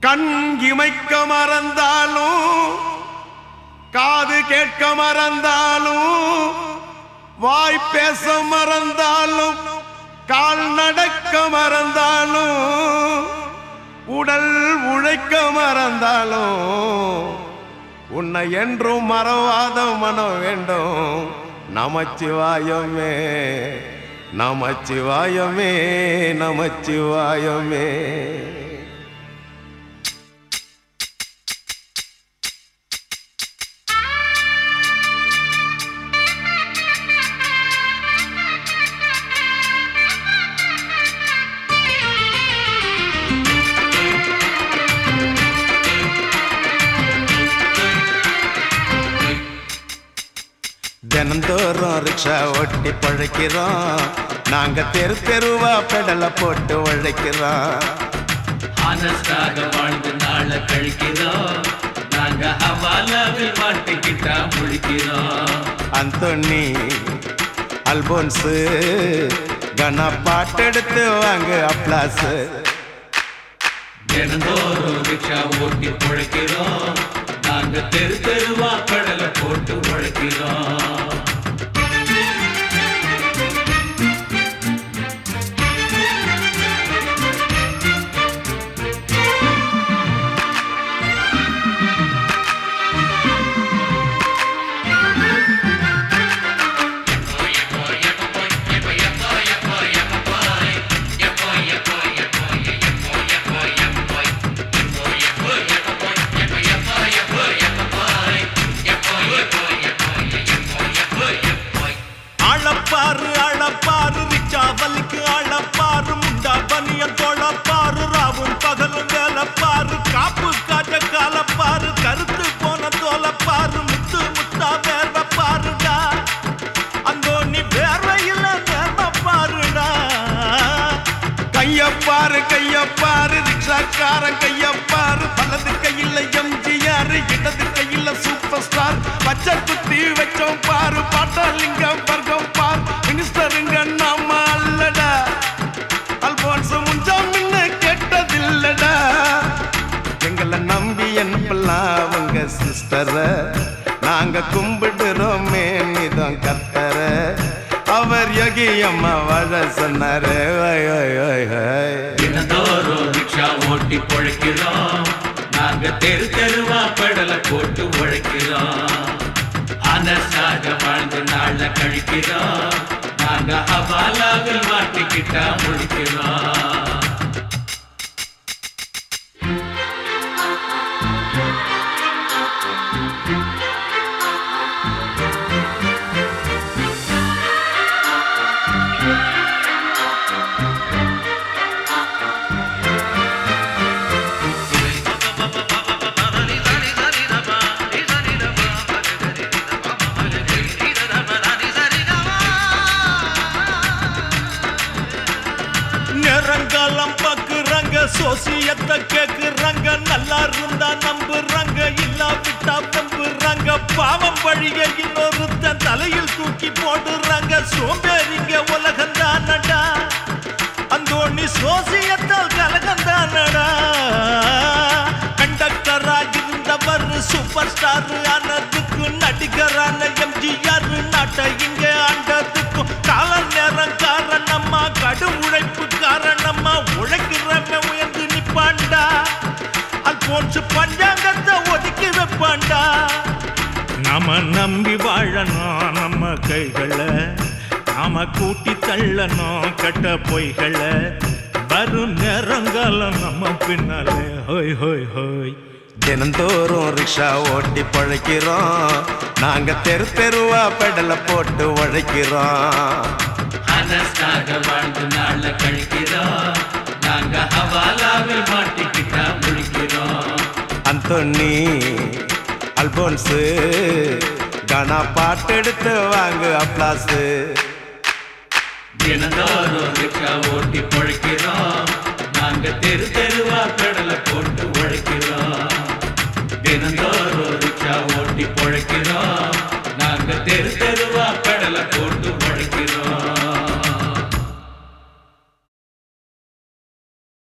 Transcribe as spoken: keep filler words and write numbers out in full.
கண் இமைக்க மறந்தாலும் காது கேட்க மறந்தாலும் வாய் பேச மறந்தாலும் கால் நடக்க மறந்தாலும் உடல் உழைக்க மறந்தாலும் உன்னை என்றும் மறவாத மனம் வேண்டும். நமச்சிவாயமே நமச்சிவாயமே நமச்சிவாயமே. தினந்தோறும் ரிக்ஷா ஓட்டி பழைக்கிறோம். நாங்க தெரு தெருவா பெடலை போட்டு உழைக்கிறோம். ஆனஸ்டாக வாழ்ந்து நாள கழிக்கிறோம். நாங்க ஹவாலாவில் மாட்டிக்கிட்டா முழிக்கிறோம். அந்தோனி அல்போன்ஸ் கனா பாட்டெடுத்து வாங்க அப்ளாஸ். தினந்தோறும் ரிக்ஷா ஓட்டி பழைக்கிறோம். நாங்க தெரு தெருவா கடலை போட்டு உழைக்கிறோம். அழப்பாரு அழப்பாரு ரிச்சாவலுக்கு அழப்பாரு முண்டா பனியன் தோழப்பாரு ராவும் பகலும் வேலப்பாரு காப்பு காட்ட காலப்பாரு கருத்து போன தோலப்பாரு முத்து முத்தா வேர்வப்பாருடா அங்கோ நீ வேர்வையில் வேர்வப்பாருடா. கையப்பாரு கையப்பாரு ரிக்ஷாக்காரன் கையப்பாரு. வலது கையில் எம்ஜிஆர் இடது கையில் சூப்பர் ஸ்டார். பச்சை குத்தி வச்சோம் பாரு பாட்டாலிங்கம் வர்க்கம் பார். மினிஸ்டருங்க நாம அல்லடா அல்போன்ஸ் முஞ்சா முன்ன கேட்டதில்லடா. எங்களை நம்பி என்பலாம் உங்க சிஸ்டர. நாங்க கும்பிடுறோமே மிதம் கர்த்தர. அவர் யோகி அம்மா வாழ சொன்னாரு. தினந்தோறும் ரிக்ஷா ஓட்டி பொழைக்கிறோம். நாங்க தெரு தெருவா பெடலை போட்டு உழைக்கிறோம். ஆனஸ்டாக வாழ்ந்து நாள கழிக்கிறோம். நாங்க ஹவாலாவில் மாட்டிக்கிட்டா முழிக்கிறோம். நேரங்காலம் பாக்குறாங்க சோசியத்தை கேக்குறாங்க. நல்லா இருந்தா நம்புறாங்க இல்லாவிட்டா நம்புறாங்க. பாவம் வழிய இன்னொருத்தன் தலையில் தூக்கி போடுறாங்க. சோம்பேறிங்க உலகந்தானடா அந்தோணி சோசியத்தால் கலகந்தானடா. கண்டக்டரா இருந்தவர் சூப்பர் ஸ்டார் ஆனதுக்கு நடிகரான எம்ஜிஆர் நாட்டை இங்க ஆண்டதுக்கும் கால நேரம் காரணமா கடும் உழைப்பு காரணமா உழைக்கிறவன் உயர்ந்து நிப்பாண்டா. அல்போன்ஸ் பஞ்சாங்கத்தை ஒதுக்கி வைப்பாண்டா. நாம நம்பி வாழணும் நம்ம கைகளை. நாம கூட்டி தள்ளணும் கட்ட பொய்களை. வரும் நேரங்காலம் நம்ம பின்னாலே ஹோய் ஹோய் ஹோய். தினந்தோறும் ரிக்ஷா ஓட்டி பழைக்கிறோம். நாங்க தெரு தெருவா பெடலை போட்டு உழைக்கிறோம். ஆனஸ்டாக வாழ்ந்து நாள கழிக்கிறோம். நாங்க ஹவாலாவில் மாட்டிக்கிட்டா முழிக்கிறோம். அந்தோனி அல்போன்ஸ் கனா பாட்டெடுத்து வாங்க அப்ளாஸ். தினந்தோறும் ரிக்ஷா ஓட்டி பொழைக்கிறோம். நாங்க தெரு தெருவா பெடலை போட்டு உழைக்கிறோம். தினந்தோறும் ரிக்ஷா ஓட்டி பொழைக்கிறோம்.